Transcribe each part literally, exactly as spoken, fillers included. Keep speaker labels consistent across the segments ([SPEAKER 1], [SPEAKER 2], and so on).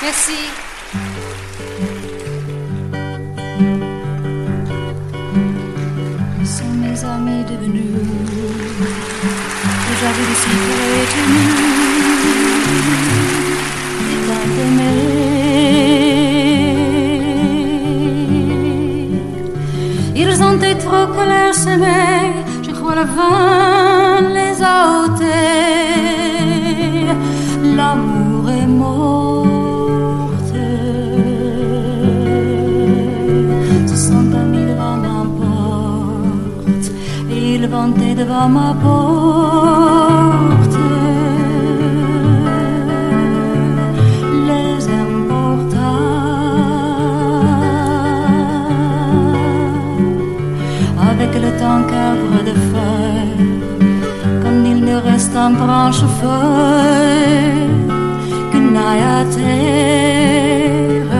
[SPEAKER 1] Merci.
[SPEAKER 2] Ce sont mes amis devenus que j'avais de si près tenus et tant aimés. Ils ont été trop colères semées, je crois le vin les a ôtés. L'amour est morte. Se sont amis devant ma porte et ils vantaient devant ma porte les importables avec le temps qu'arbre de feuilles. Quand il ne reste un branche feuille que n'aille à terre,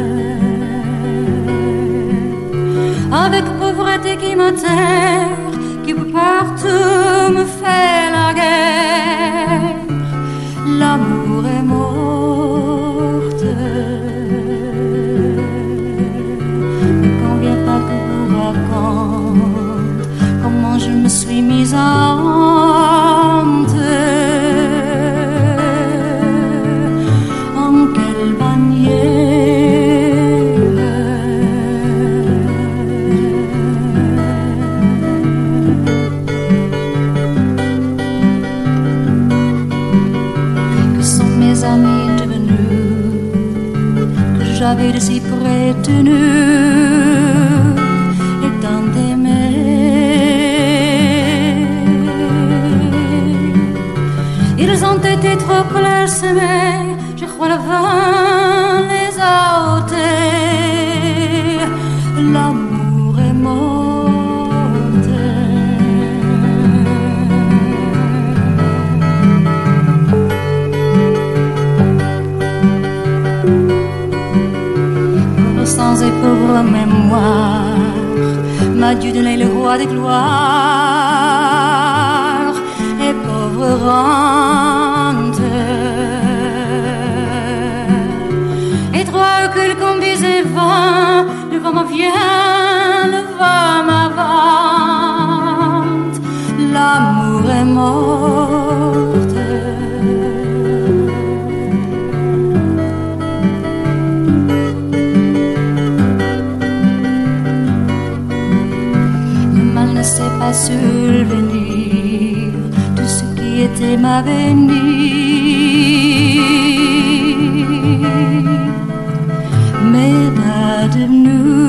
[SPEAKER 2] avec pauvreté qui m'atterre, qui partout me fait la guerre. L'amour est morte. Ne convient pas que vous raconte comment je me suis mise en honte. En quelle bannière que sont mes amis devenus que j'avais de si près tenus et tant aimés. Ils ont été trop colères semées, je crois le vin les a ôtés. L'amour est morte. Pauvre sang et pauvre mémoire m'a Dieu donné le roi des gloires et pauvre rente. Et trois reculs qu'on disait vain, le vent me vient, le vent m'avante. L'amour est morte. Le mal ne sait pas subvenir tout ce qui était m'avenir, mais pas devenu.